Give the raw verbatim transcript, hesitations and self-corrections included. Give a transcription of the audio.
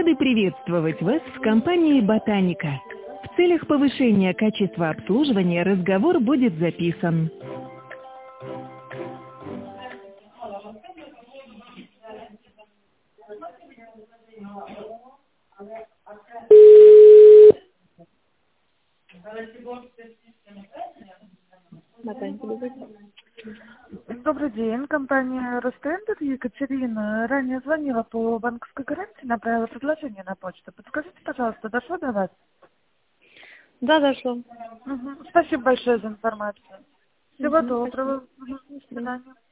Рады приветствовать вас в компании «Ботаника». В целях повышения качества обслуживания разговор будет записан. Ботаника, добрый день. Добрый день, компания Ростендер, Екатерина. Ранее звонила по банковской гарантии, направила предложение на почту. Подскажите, пожалуйста, дошло до вас? Да, дошло. Угу. Спасибо большое за информацию. Всего Угу, доброго. спасибо. Угу. До До свидания. свидания.